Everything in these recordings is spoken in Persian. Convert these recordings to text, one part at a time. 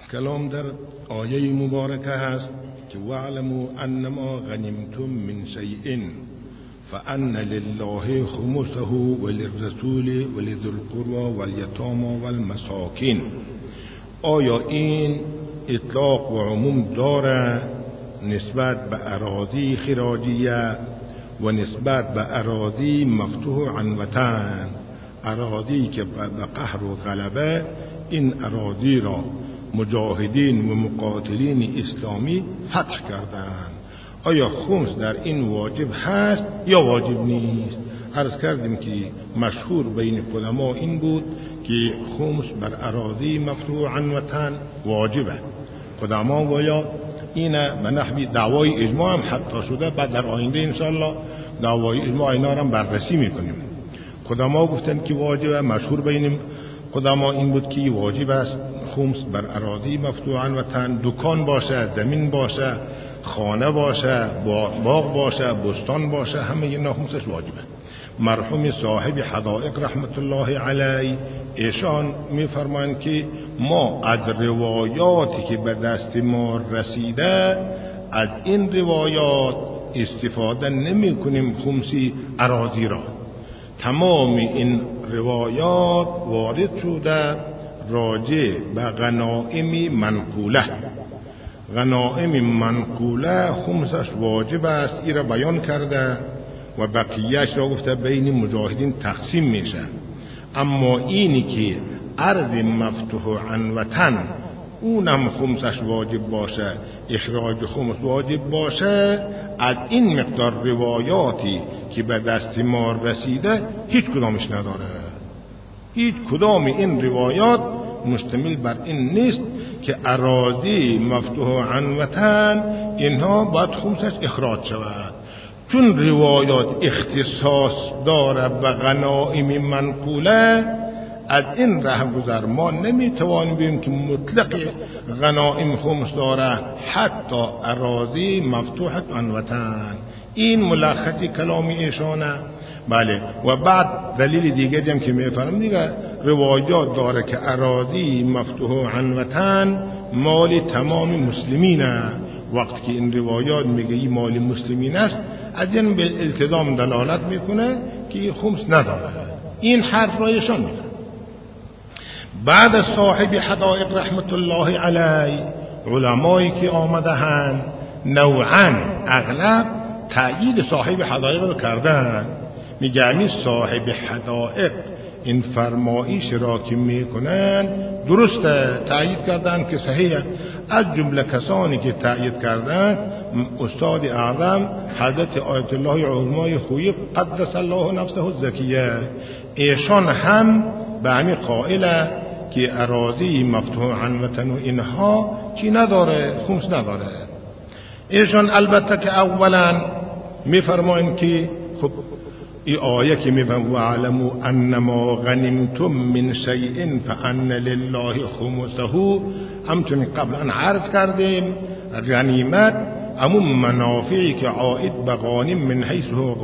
کلام در آیه مبارکه هست که وَاعْلَمُوا أَنَّمَا غَنِمْتُم مِّن شَيْءٍ فَأَنَّ لِلَّهِ خُمُسَهُ وَلِلرَّسُولِ وَلِذِي الْقُرْبَى وَالْيَتَامَى وَالْمَسَاکِینِ. آیا این اطلاق و عموم داره نسبت به اراضی خراجیه و نسبت به اراضی مفتوح عن وطن، اراضی که به قهر و غلبه این اراضی را مجاهدین و مقاتلین اسلامی فتح کردند؟ آیا خمس در این واجب هست یا واجب نیست؟ عرض کردیم که مشهور بین علما این بود که خمس بر اراضی مفتوح عن وطن واجبه. علما گویا این به نحوی دعوای اجماع هم حتی شده، بعد در آینده انشاءالله دعوای اجماع اینا را بررسی میکنیم. علما گفتن که واجبه، مشهور بین علما این بود که واجب است خمس بر اراضی مفتوح عن وطن، دکان باشه، زمین باشه، خانه باشه، باغ باشه، بستان باشه، همه اینا خمسش واجبه. مرحوم صاحب حدائق رحمت الله علیه ایشان میفرمایند که ما از روایاتی که به دست ما رسیده از این روایات استفاده نمی کنیم خمسی اراضی را. تمام این روایات وارد شده راجع به غنائم منقوله. غنائم منقوله خمسش واجب است، این را بیان کرده و بقیهش را گفته بین مجاهدین تقسیم میشه. اما اینی که ارض مفتوح عن وطن اونم خمسش واجب باشه، اخراج خمس واجب باشه، از این مقدار روایاتی که به دست ما رسیده هیچ کدامش نداره. هیچ کدام این روایات مشتمل بر این نیست که اراضی مفتوح عن وطن اینها باید خمسش اخراج شود. چون روایات اختصاص داره به غنائم منقوله، از این رهگذر ما نمیتوانیم بگیم که مطلق غنائم خمس داره حتی اراضی مفتوح عن وطن. این ملخص کلام ایشانه. بله، و بعد دلیل دیگه دیم که میفرم دیگه روایات داره که اراضی مفتوح عن وطن مال تمام مسلمینه. وقتی که این روایات میگه این مال مسلمین است، از این بالالتزام دلالت میکنه که خمس نداره. این حرف رایشان میکنه. بعد از صاحب حدائق رحمت الله علیه علمایی که آمده هن نوعا اغلب تأیید صاحب حدائق رو کردن. میگه همین صاحب حدائق این فرمایش را که میکنن درسته، تأیید کردن که صحیحه. از جمله کسانی که تأیید کردن استاد اعظم حضرت آیت الله عظمای خویی قدس الله نفسه الزکیه، ایشان هم به همین قائله که اراضی مفتوح عن وطن و اینها چی نداره، خمس نداره. ایشان البته که اولا میفرمایند که خب این آیه که میفرمایند وَاعْلَمُوا أَنَّمَا غَنِمْتُم مِّن شَيْءٍ فَأَنَّ لِلَّهِ خُمُسَهُ، همچون قبلا عرض کردیم غنیمت عموم منافعی که عائد به غانم من حیث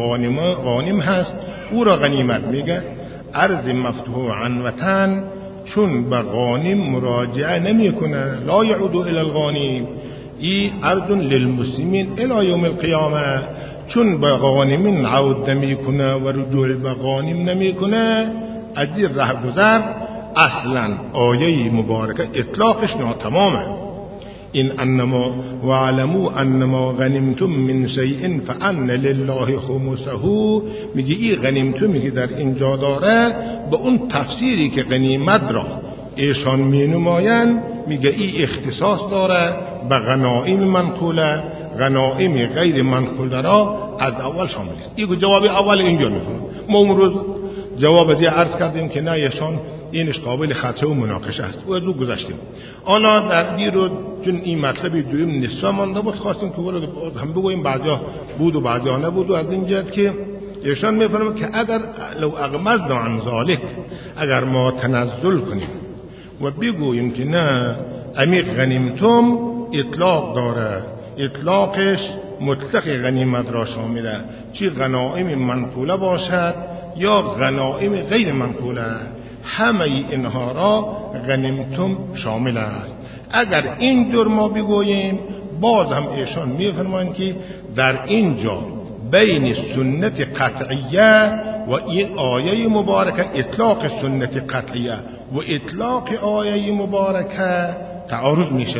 غانم هست او را غنیمت میگه. ارض مفتوح عن وطن چون به غانم مراجعه نمی کنه، لا یعود الی الغانم، ای ارض للمسلمین الی یوم القیامه، چون به غانم عود نمی کنه و رجوع به غانم نمی کنه، از این رهگذر اصلا آیه مبارکه اطلاقش ناتمامه. این انما وعلموا انما غنمتم من شیء فان لله خمسه، میگه این غنیمتمی که در اینجا داره به اون تفسیری که غنیمت را ایشان مینمایند میگه این اختصاص داره به غنائم منقوله. غنائم غیر منقوله را از اول شامل است. این جواب اول اینجا میفهمم. ما اون روز جواب دی عرض کردیم که نه ایشان اینش قابل خطا و مناقشه است و از او گذشتیم. حالا در دیرو چون این مطلب دویم نصفه مانده بود خواستیم که هم بگوییم بعضیا بود و بعضیا نبود، و از این جهت که ایشان میفرمایند که اگر لو اغمضنا عن ذلك، اگر ما تنزل کنیم و بگوییم که نه عمیق غنیمتم اطلاق داره، اطلاقش مطلق غنیمت را شامله، چی غنائم منقوله باشد یا غنائم غیر منقوله، همه اینها را غنیمتم شامل است. اگر اینجور ما بگوییم باز هم ایشان میفرمایند که در اینجا بین سنت قطعیه و این آیه مبارکه اطلاق سنت قطعیه و اطلاق آیه مبارکه تعارض میشه.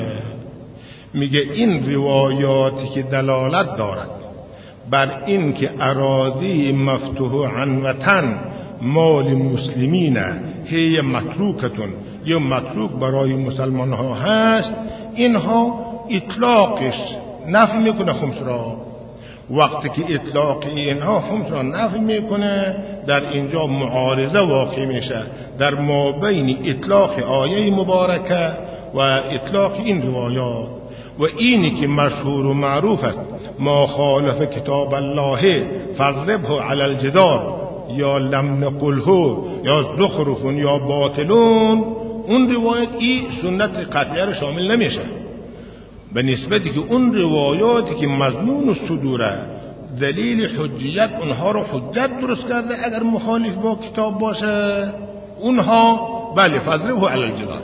میگه این روایاتی که دلالت دارد بر این که اراضی مفتوح عن وطن مال مسلمین هی متروکتون یا متروک برای مسلمان ها هست، اینها اطلاقش نفی میکنه خمس را. وقتی که اطلاق اینها خمس را نفی میکنه در اینجا معارضه واقع میشه در مابین اطلاق آیه مبارکه و اطلاق این روایات. و اینی که مشهور و معروف است ما خالف کتاب الله فاضربه علی الجدار یا لم نقله یا زخرف یا باطلون، اون روایت این سنت قطعیه را شامل نمیشه، به نسبتی که اون روایاتی که مضمون و صدوره دلیل حجیت اونها رو حجت درست کرده اگر مخالف با کتاب باشه اونها بله فضله علی الجدار.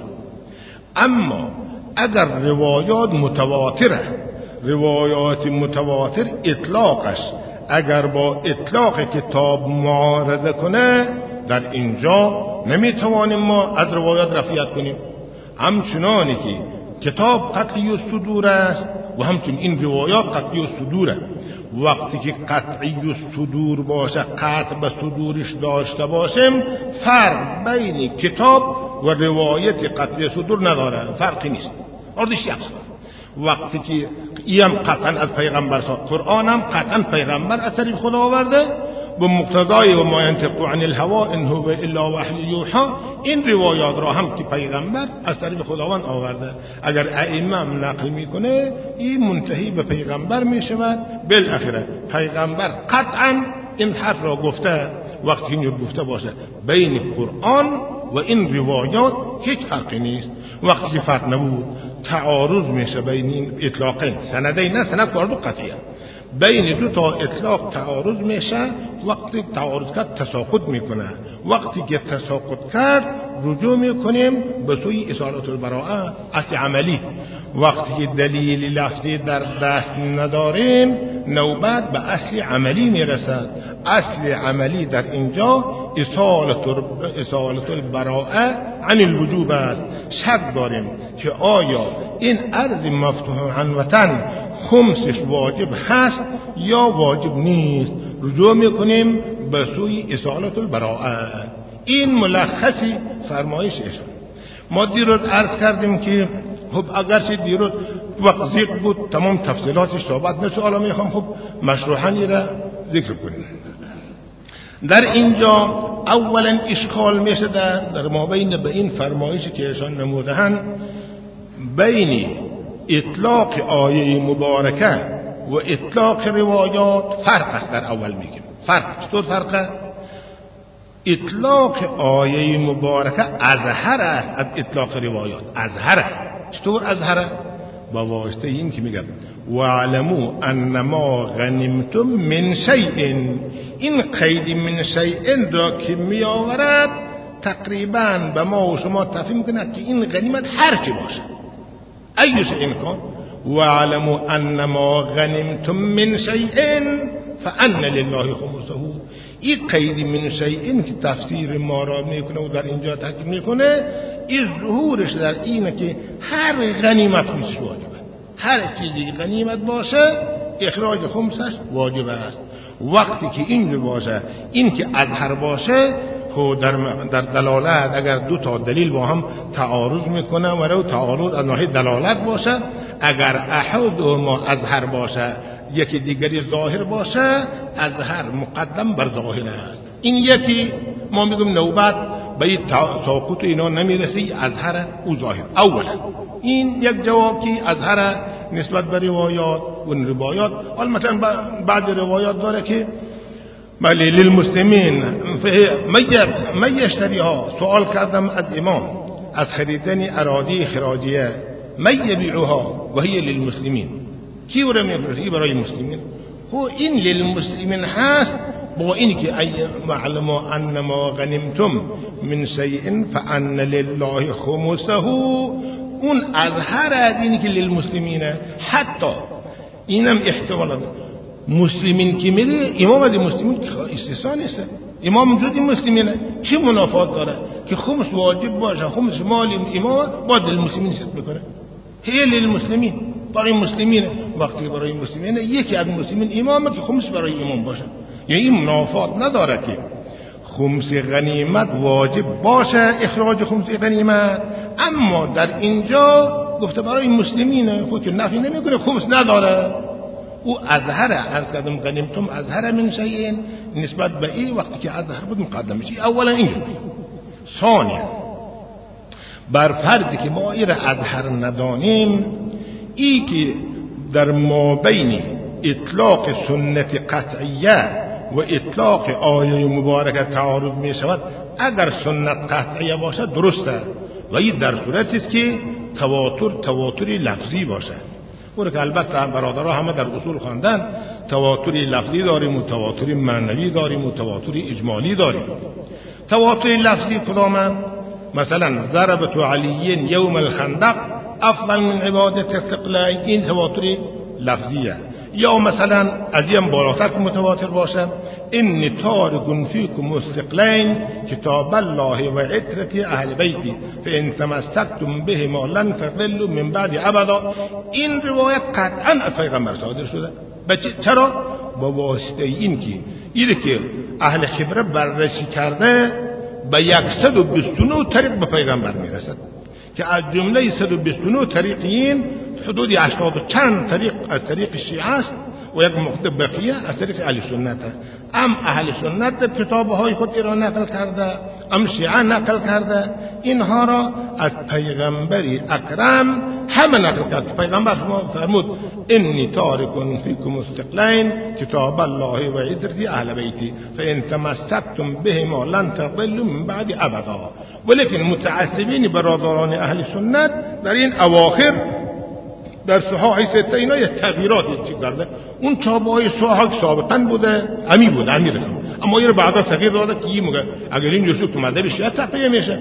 اما اگر روایات متواتره، روایات متواتر اطلاقش اگر با اطلاق کتاب معارضه کنه در اینجا نمیتوانیم ما از روایات رفیت کنیم. همچنانی که کتاب قطعی الصدور است و همچنین این روایات قطعی الصدور است. وقتی که قطعی الصدور باشه قطع به صدورش داشته باشیم فرق بین کتاب و روایت قطعی صدور نداره، فرقی نیست، اردش یکسان. وقتی که این قطعا از پیغمبر قرآن هم قطعا پیغمبر از طریق خدا آورده به مقتضای و ما ینطق عن الهوا ان هو الا وحی یوحی، این روایات را هم که پیغمبر از طریق خداوند آورده اگر ائمه نقل میکنه این منتهی به پیغمبر میشود. بالاخره پیغمبر قطعا این حرف را گفته. وقتی این گفته باشه بین قرآن و این روایات هیچ فرقی نیست. وقتی که فرق نبود تعارض میشه بین این اطلاقین، سندین نه سند فرد قطعیه، بین دو تا اطلاق تعارض میشه. وقتی تعارض کرد تساقط میکنه، وقتی که تساقط کرد رجوع میکنیم به سوی اصالت البراءه اصل عملی. وقتی که دلیل لفظی در دست نداریم نوبت به اصل عملی میرسد. اصل عملی در اینجا اصالت البراءه عن الوجوب است. شک داریم که آیا این ارض مفتوح عن وطن خمسش واجب هست یا واجب نیست، رجوع میکنیم به سوی اصالت البراءه. این ملخصی فرمایشش. ما دیروز عرض کردیم که خب اگرچه دیروز وقت ذکر بود تمام تفصیلاتش صحبت نشه، حالا میخوام خب مشروحاً را ذکر کنیم. در اینجا اولا اشکال میشه در مابین به این فرمایشی که ایشان نموده‌اند بین اطلاق آیه مبارکه و اطلاق روایات فرق است. در اول میگیم فرق چطور فرقه؟ اطلاق آیه مبارکه اظهر است از اطلاق روایات. اظهر چطور اظهر؟ با واسطه این که میگم واعلموا انما غنیمتم من شیء، این قید من شیء را که می آورد تقریبا به ما و شما تفهیم کند که این غنیمت هر چی باشه، ای شیء کن. واعلموا انما غنیمتم من شیء فان لله خمسه. این قید من شیء که تفسیر ما را میکنه و در اینجا تاکید میکنه، این ظهورش در اینه که هر غنیمت خمسش واجبه، هر چیزی غنیمت باشه اخراج خمسش واجب است. وقتی که این باشه این که اظهر باشه خود در دلالت اگر دو تا دلیل با هم تعارض میکنه و رو تعارض از ناحیه دلالت باشه، اگر احدهما اظهر باشه یکی دیگری ظاهر باشه اظهر مقدم بر ظاهر است. این یکی ما میگم نوبت به این تساقط اینا نمیرسی، اظهر او ظاهر. اولا این یک جواب که اظهر نسبت به روایات و روایات. حالا مثلا بعد روایات داره که بله للمسلمین من یشتریها، سوال کردم از امام از خریدن اراضی خراجیه، من یبیعها و هی للمسلمین، کی رو میفروشه؟ برای مسلمین. هو این للمسلمین هست با این که معلوم انما غنیمتم من شیء فان لله خمسه، اون اظهر از اینی که للمسلمینه. حتی اینم احتمالا مسلمین که میره امام از مسلمین استثناء نیست، امام جز مسلمینه. چه منافات داره که خمس واجب باشه، خمس مال امام باید للمسلمین ست بکنه؟ هی للمسلمین، برای مسلمینه. وقتی برای مسلمینه یکی از مسلمین امامه که خمس برای امام باشه، یعنی این منافات نداره که خمس غنیمت واجب باشه، اخراج خمس غنیمت. اما در اینجا گفته برای مسلمینه، خود که نفی نمیکنه خمس نداره. او اظهر عرض کردم غنیمتم اظهر من شیء نسبت به این وقتی که اظهر بود مقدم میشه. اولا اینجا. ثانیا بر فردی که ما این اظهر ندانیم، ای که در مابین اطلاق سنت قطعیه و اطلاق آیه مبارکه تعارض می شود، اگر سنت قطعیه باشه درسته، و این در صورتی است که تواتری لفظی باشه. اون که البته برادرها همه در اصول خواندن تواتری لفظی داریم و تواتری معنوی داریم و تواتری اجمالی داریم. تواتری لفظی کدامه؟ مثلا ضربت علی یوم الخندق افضل من عبادت الثقلین، این تواتری لفظیه. یا مثلا از این بالاتر که متواتر باشه انی تارک فیکم الثقلین کتاب الله و عترة اهل بیتی فان تمسکتم بهما لن تضلوا من بعد ابدا. این روایت قطعا از پیغمبر صادر شده. چرا؟ با واسطه این که اهل خبره بررسی کرده به 129 طریق به پیغمبر میرسد، که از جمله 129 طریقین حدود 80 چند طریق از طریق شیعه است و یک مقدار بقیه از طریق اهل سنت. اهل سنت کتابهای خود را نقل کرده، شیعه نقل کرده. اینها را از پیغمبر اکرم همه نقل کرد. پیغمبر فرمود انی تارک فیکم الثقلین کتاب الله و عترة اهل بیتی فان تمسکتم بهما لن تضلوا من بعد ابدا. ولیکن متعصبین برادران اهل سنت در این اواخر در صحاح سته اینا یه تغییراتی کرده. اون چابهای صحاح سابقا بوده امی بوده امی رسول، اما این بعدا تغییر داده که این موقع اگر این جسو تو مذهب شیعه تقیه میشه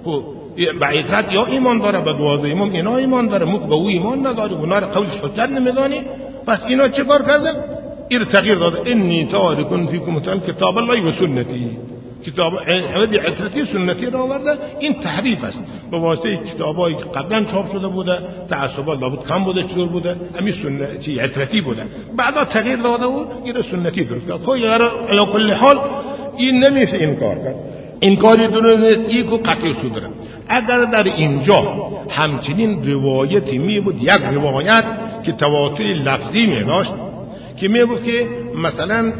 به عترت یا ایمان داره، به 12 امام اینا ایمان داره، موقع به او ایمان نداره، اونا را قولش حجت نمیدانی. پس اینا چه کار کرده؟ این تغییر داده انی تارک فیکم کتاب الله و سنتی، کتاب عترتی سنتی را آورده. این تحریف است به واسطه کتابایی که قبلا چاپ شده بوده، تعصبات لابد کم بوده، چطور بوده، همین سنتی عترتی بوده، بعدا تغییر داده و این سنتی درست کرد. خب علی کل حال این نمیشه انکار کرد. انکاری درست این کو قطعی شده. اگر در اینجا همچنین روایتی می بود، یک روایت که تواتری لفظی می داشت که می بود که مثلا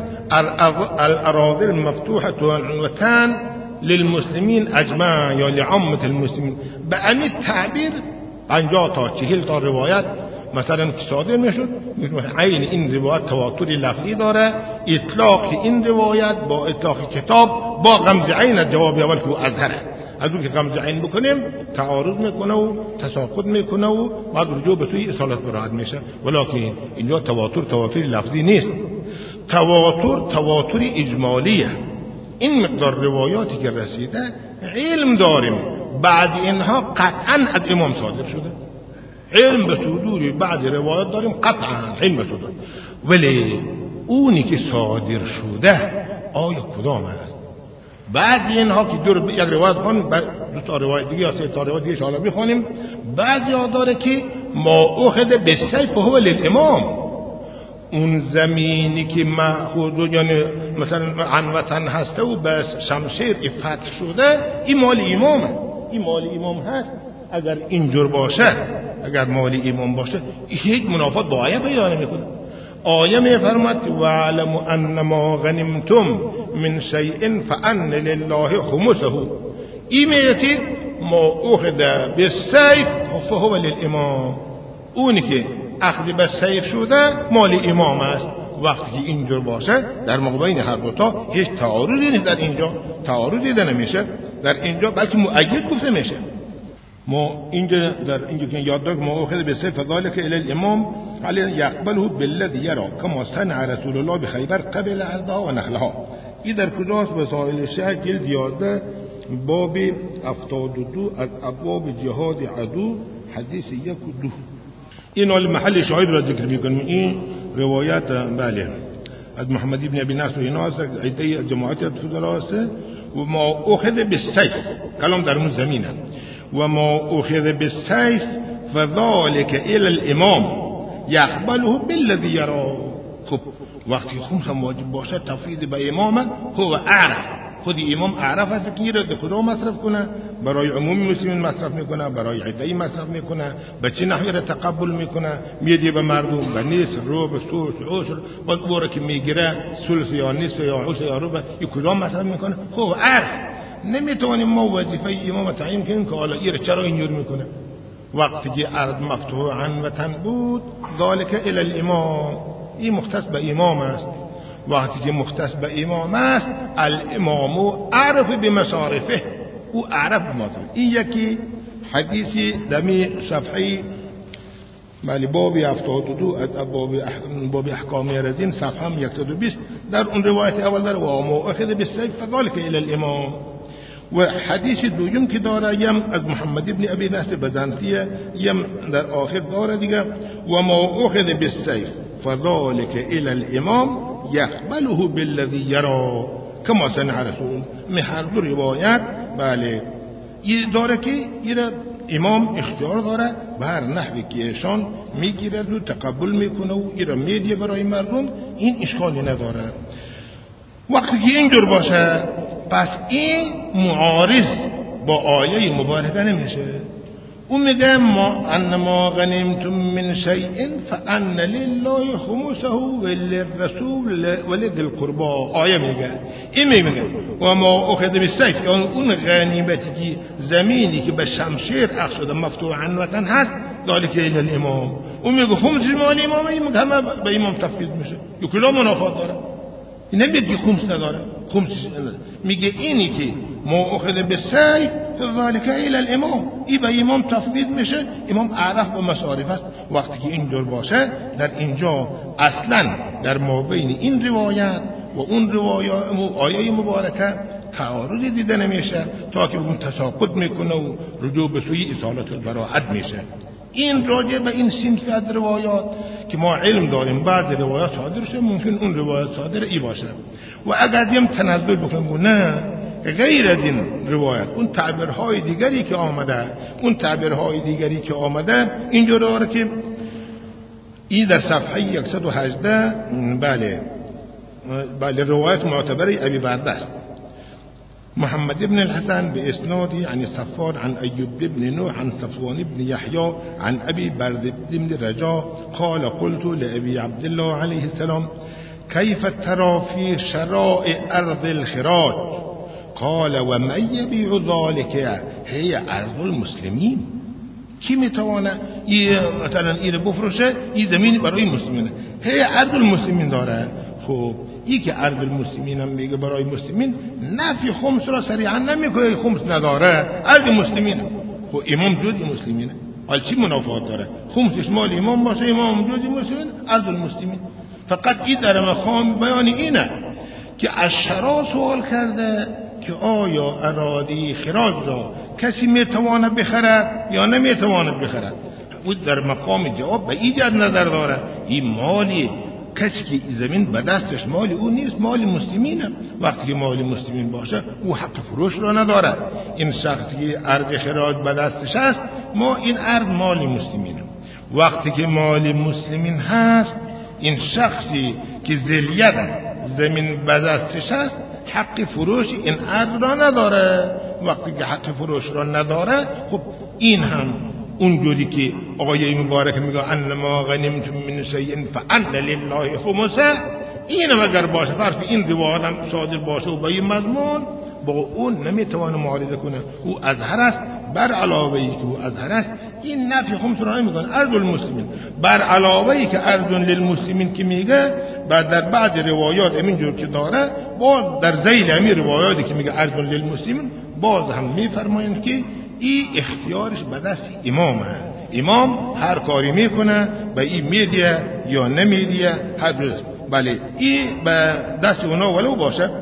الاراضی المفتوحه عنوتان للمسلمین اجمع یا لعامه المسلمین، به همین تعبیر 50 تا 40 تا روایت مثلا که صادر میشد، عین این روایت تواتری لفظی داره. اطلاق این روایت با اطلاق کتاب با غمز عین جواب اول که اظهره، از اون که غمز عین بکنیم تعارض میکنه و تساقط میکنه و بعد رجوع به سوی اصالت براحت میشه. ولکن اینجا تواتری لفظی نیست، تواتری اجمالیه. این مقدار روایاتی که رسیده علم داریم بعد اینها قطعا از امام صادر شده، علم به صدور بعد روایات داریم قطعا علم به صدور. ولی اونی که صادر شده آیا کدام است؟ بعد اینها که یک روایت خونیم، دو تا روایت دیگه یا سه تا روایت دیگه شالا بخونیم، بعد یاد داره که ما اخذ بالسیف هو للامام، اون زمینی که مأخوذ یعنی مثلا عن وطن هسته و به شمشیر فتح شده، این مال امامه، این مال امام هست. اگر اینجور باشه، اگر مال امام باشه، هیچ منافات با آیه بیان میکنه. آیه میفرماد وَاعْلَمُ أَنَّ مَا غَنِمْتُمْ مِنْ شَيْءٍ فَأَنَّ لِلَّهِ خُمُسَهُ. این میگه ما اخذ بالسیف فهو للامام، اونی که اخذ بالسیف شده مال امام است. وقتی که اینجور باشه در مابین هر دوتا هیچ تعارضی نیست، در اینجا تعارضی دیده نمیشه، در اینجا بلکه مؤید گفته میشه. ما اینجا در اینجا که یاد داریم ما اخذ بالسیف فذلك الى الامام علی یقبله بالذی یرا کما صنع رسول الله بخیبر قبل ارضها و نخلها. این در کجاست؟ وسائل شیعه جلد 11 باب 72 از ابواب جهاد عدو حدیث 1 و 2. این حال محل شاهد را ذکر میکنیم. این روایت بله از محمد ابن ابی نصر و اینا است، عده جماعت فضلا است. و ما اخذ بالسیف، کلام در اون زمینه. و ما اخذ بالسیف فذلك الى الامام یقبله بالذی یرا. خب وقتی خمس واجب باشه تفویض به امامه، هو اعرف، خود امام اعرف است که را به کدام مصرف کنه، برای عمومی مسلمین مصرف میکنه، برای عده‌ای مصرف میکنه، به چه نحوی را تقبل میکنه، میدی به مردم به نصف، ربع، ثلث، عشر، باز بوره که میگیره ثلث یا نصف یا عشر یا ربع، این کدام مصرف میکنه، خب اعرف. نمیتونیم ما وظیفه امام تعیین کنیم که حالا این چرا اینجور میکنه. وقتی که ارض مفتوح عن وطن بود، ذالک الی الامام، این مختص به امام است. وقتی که مختص به امام است، الامام اعرف بمصارفه، او اعرف بمصارفه. این یکی حدیثی دمی صفحه بله باب 72 باب احکام رزین صفحه 120 در اون روایت اول در و ما اخذ بالسیف فذلك الى الامام. و حدیث دوم که داره یم از محمد ابن ابی نصر بزنطیه، یم در آخر داره دیگه و ما اخذ بالسیف فذلك الى الامام یقبله بالذی یرا کما صنع رسول. هر دو روایت بله این داره که این امام اختیار داره به هر نحوی که ایشان میگیرد و تقبل میکنه و این را میدیه برای مردم، این اشکالی نداره. وقتی که اینجور باشه پس این معارض با آیه مبارکه نمیشه. اون میگه ما غنیمتم من شیء فان لله خمسه وللرسول ولذی القربى. آیه میگه این میگه و ما اخذ بالسیف، یعنی اون غنیمتی که زمینی که به شمشیر اخذ شده مفتوح عن وطن هست، ذالک الی الامام. اون میگه خمس مال امام، این میگه همه به امام تفویض میشه. کلا منافات داره. این نمیگه خمس نداره، خمس میگه اینی که ما اخذ بالسیف ذالک الی الامام، این به امام تفویض میشه. امام اعرف به مصارف است. وقتی که اینجور باشه در اینجا اصلا در مابین این روایت و اون روایت آیه مبارکه تعارضی دیده نمیشه، تا که اون تساقط میکنه و رجوع به سوی اصالت البراءت میشه. این راجع به این صنف از روایات که ما علم داریم بعد روایات صادر شه، ممکن اون روایات صادر ای باشه و اگر دیم تنزل بکنیم نه غیر از این روایت اون تعبیرهای دیگری که آمده اینجوری داره که این در صفحه 118 بله روایت معتبره ابی برده است. محمد بن الحسن بإسناده عن صفوان عن أيوب بن نوح عن صفوان بن يحيى عن أبي برد بن رجاء قال قلت لأبي عبد الله عليه السلام كيف ترى في شراء أرض الخراج؟ قال ومن يبيع ذلك هي أرض المسلمين. کی میتونه مثلا این بفروشه؟ این زمین برای مسلمانه، هي أرض المسلمين داره. خب این که ارض المسلمین هم میگه برای مسلمین، نفی خمس را صریحا نمیگه خمس نداره، ارض مسلمین. خب امام جزء مسلمینه، حال چی منافات داره؟ خمسش مال امام باشه، امام جزء مسلمین، ارض المسلمین. فقط این در مقام بیان اینه که از شرا سوال کرده که آیا اراضی خراج را کسی میتواند بخرد یا نمیتواند بخرد. او در مقام جواب به ایجاد نظر داره این مالی کسی که زمین به دستش مال او نیست، مال مسلمینه. وقتی که مال مسلمین باشه او حق فروش را نداره. این شخصی که ارض خراج به دستش هست، ما این ارض مال مسلمینه. وقتی که مال مسلمین هست، این شخصی که ذلیت زمین به دستش هست حق فروش این ارض را نداره. وقتی که حق فروش را نداره، خب این هم اونجوری که آیه مبارک میگه انما غنیمتم من شیء فان لله خمسه، اینم اگر باشه فرض این روایت هم صادر باشه و با این مضمون، با اون نمیتونه معارضه کنه. او اظهر است، بر علاوه ای که او اظهر است این نفی خمس را نمیکنه، ارض المسلمین. بر علاوه ای که ارض للمسلمین که میگه، بعد در بعض روایات اینجور که داره، باز در ذیل همین روایاتی که میگه ارض للمسلمین باز هم میفرمایند که این اختیارش به دست امامه. امام هر کاری میکنه، به این میدیه یا نمیدیه، هر جز. بله این به دست اونا ولو باشه،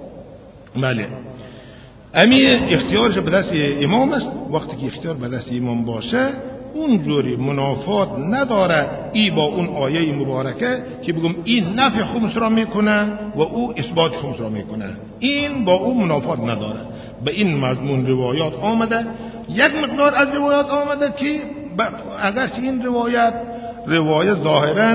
بله امی اختیارش به دست امام است. وقتی که اختیار به دست امام باشه، اونجوری منافات نداره ای با اون آیه مبارکه که بگم این نفی خمس را میکنه و او اثبات خمس را میکنه. این با اون منافات نداره. به این مضمون روایات آمده. یک مقدار از روایات آمده که اگرچه این روایت ظاهرا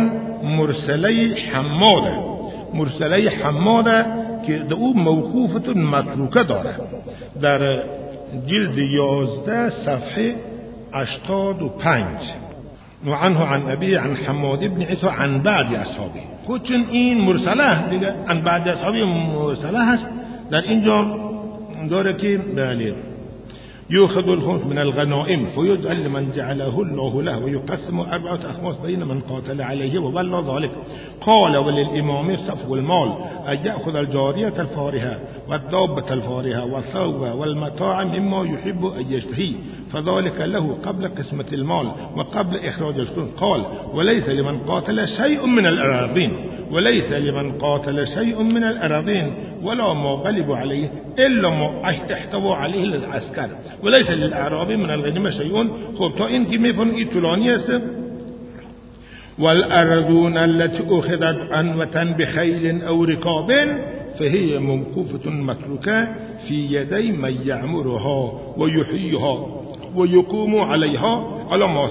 مرسله حماده که در او موقوفت متروکه داره. در جلد 11 صفحه 85 وعنه عن أبي عن حماد بن عيسى عن بعض أصحابه. خودشون این مرسله دیگه عن بعض اصحابه مرسله هست. در اینجا داره که بله يؤخذ الخمس من الغنائم فيجعل لمن جعله الله له ويقسم 4 أخماس بين من قاتل عليه وبلغ ذلك. قال وللإمام صفو المال أن يأخذ الجارية الفارهة والدابة الفارهة والثوب والمتاع مما يحب أن يشتهي فذلك له قبل قسمة المال وقبل إخراج الخمس. قال وليس لمن قاتل شيء من الأراضين ولا ما غلب عليه إلا ما احتوى عليه للعسكر وليس للأعراب من الغنيمة شيء. خب تا این که میفهمید طولانی است. والأرضون التي أخذت عنوة بخيل أو ركاب فهي موقوفة متروكة في يدي من يعمرها ويحييها ويقوم عليها على ما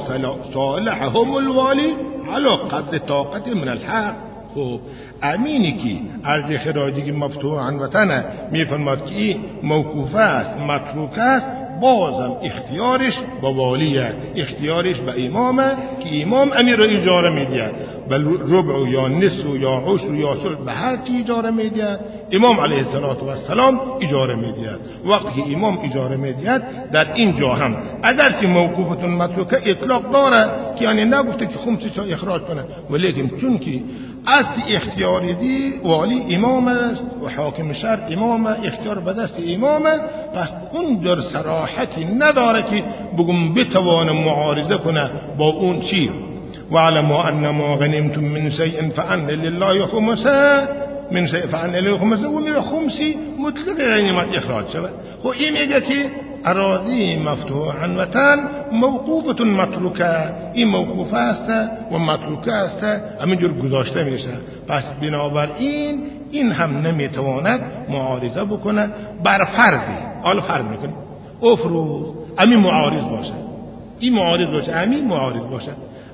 صالحهم الوالي على قدر طاقة من الحق. خب امینی که ارض خراجی مفتوح عنوتنه میفرماد که این موقوف است متروک است، بازم اختیارش با والیه، اختیارش به امامه که امام امیر را اجاره میدید، بل ربع یا نصف یا عشر یا ثلث به هر چی اجاره میدید امام علیه السلام اجاره میدید. وقتی که امام اجاره میدید در اینجا هم اگر که موقوفتون متروکه اطلاق داره که یعنی نگفته که خمسش را اخراج کنه، ولیکن چون که اصل اختیاری دی والی امام است و حاکم شهر امام، اختیار به دست امامه، پس اون در صراحتی نداره که بگم بتوان معارضه کنه با اون چی. وعلموا انما غنمتم من شيء فان لله خمسه من شيء فان لله خمسه و خمسی مطلق غنیمت اخراج شود. خب این میگه که اراضی مفتوح عنوتن موقوفة متروکه، این موقوفه است و متروکه است، همینجور گذاشته میشه. پس بنابراین این هم نمیتواند معارضه بکنه بر فرضی. حالا فرض میکنه افروز همین معارض باشه، این معارض باشه، همین معارض باشه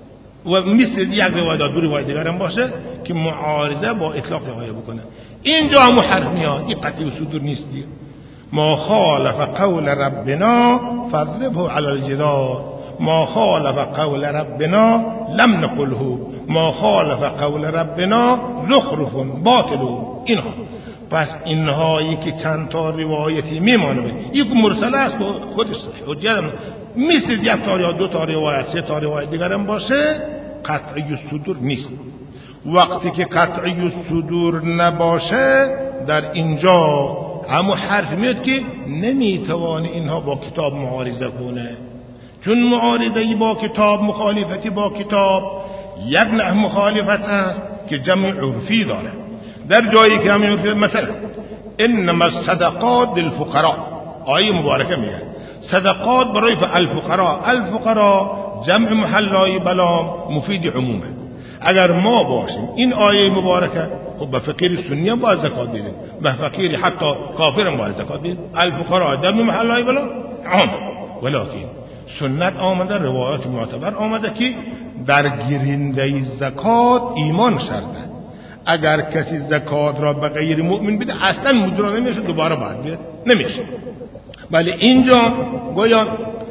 و مثل یک روایت دو روایت دیگر هم باشه که معارضه با اطلاق رعایت بکنه. اینجا هم حرف میاد، این قطعی صدور نیست دیگه. ما خالف قول ربنا فاضربه على الجدار، ما خالف قول ربنا لم نقله، ما خالف قول ربنا زخرف باطل. اینها پس اینهایی که چند تا روایتی میمانه، یک مرسل است خودش حجت مثل یک تا یا دو تا روایت سه تا روایت دیگر هم باشه قطعی الصدور نیست. وقتی که قطعی الصدور نباشه در اینجا همو حرف میاد که نمیتوانه اینها با کتاب معارضه کنه، چون معارضه با کتاب، مخالفتی با کتاب یک نوع مخالفت است که جمع عرفی داره. در جایی که همین عرفی مثلا انما الصدقات للفقراء، آیه مبارکه میگه صدقات برای الفقراء، الفقراء جمع محلای بلا مفید عمومه. اگر ما باشیم این آیه مبارکه خب به فقیر سنی هم باید زکات بدیم، به فقیر حتی کافر هم باید زکات بدیم. الفقراء جمع محلای بلا عام، ولکن سنت آمده، روایات معتبر آمده که در گیرنده زکات ایمان شرطه. اگر کسی زکات را به غیر مؤمن بده اصلا مجرم نمیشه، دوباره باید بده نمیشه. بله اینجا گویا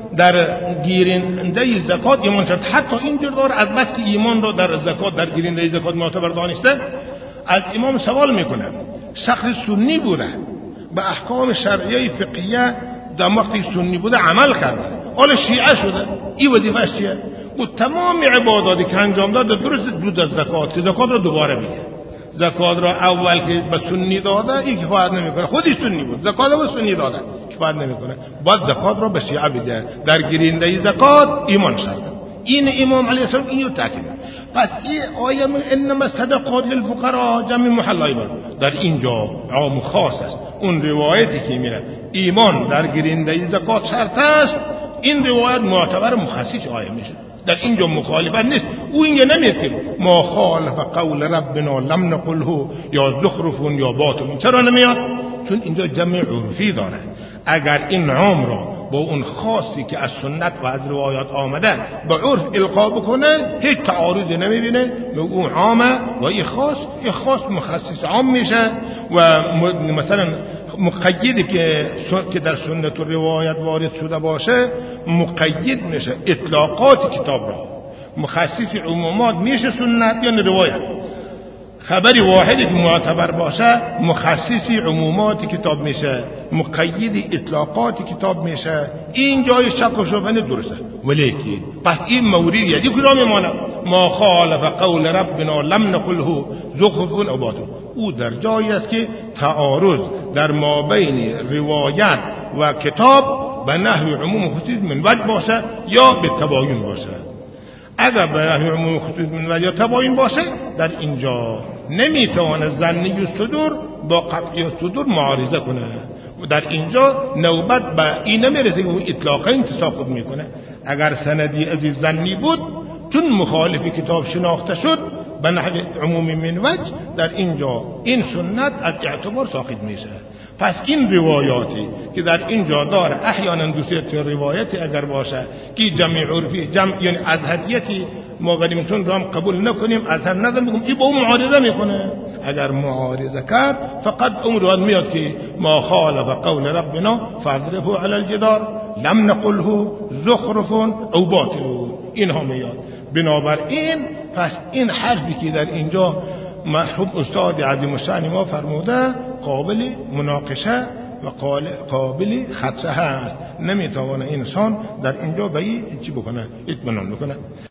در گیرنده زکات ایمان شرط. حتی اینجور داره از بس که ایمان را در زکات در گیرنده زکات معتبر دانسته، از امام سوال میکنه شخص سنی بوده به احکام شرعیه فقهیه در وقتی سنی بوده عمل کرده، حالا شیعه شده، این وظیفه‌اش چیه؟ و تمام عباداتی که انجام داد درست جز از زکات، زکات را دوباره میگه. زکات را اول که به سنی داده این کفایت نمیکنه، خودش سنی بود، زکات را به سنی داده کفایت نمیکنه، باید زکات را به شیعه بده. در گیرنده زکات ایمان شرط. این امام علیه السلام اینو تاکید. پس این آیه انما الصدقات للفقراء جمع محلای بر در اینجا عام خاص است. اون روایتی که میره ایمان در گیرنده زکات شرط است، این روایت معتبر مخصص آیه میشه، در اینجا مخالفت نیست. او اینجا نمیگه که ما خالف قول ربنا لم نقله یا زخرف یا باطل. چرا نمیاد؟ چون اینجا جمع عرفی داره. اگر این عام را با اون خاصی که از سنت و از روایات آمده با عرف القا بکنه هیچ تعارضی نمیبینه. اون عامه و این خاص مخصص عام میشه و مثلا مقیدی که در سنت و روایت وارد شده باشه مقید میشه اطلاقات کتاب را. مخصص عمومات میشه سنت یا روایت. خبری واحدی که معتبر باشه مخصص عمومات کتاب میشه، مقید اطلاقات کتاب میشه. این جای شک و شبهه درسته، ولیکن پس این موردی یادی کجا میمونه؟ ما خالف قول ربنا لم نقله زخرف او باطل. او در جایی است که تعارض در مابین روایت و کتاب به نحو عموم خصوص من وجه باشه یا به تباین باشه. اگر به نحو عموم خصوص من وجه یا تباین باشه در اینجا نمیتواند ظنی صدور با قطعی صدور معارضه کنه و در اینجا نوبت به این نمیرسه که اطلاقا تساقط میکنه. اگر سندی از ظنی بود چون مخالف کتاب شناخته شد به نحو عموم من وجه، در اینجا این سنت از اعتبار ساقط میشه. پس این روایاتی که در اینجا داره احیانا دوسیت روایتی اگر باشه که جمع عرفی یعنی ازهریتی ما قدیمتون رو هم قبول نکنیم، ازهر نداریم، بگیم این با اون معارضه میکنه. اگر معارضه کرد فقط اون روایت میاد که ما خالف قول ربنا فاضربه علی الجدار لم نقله زخرف او باطل. اینها میاد. بنابراین پس این حرفی که در اینجا مرحوم استاد عظیم الشأن ما فرموده قابل مناقشه و قابل حدسه هست. نمیتونه انسان در اینجا به این چی بکنه، اطمینان بکنه.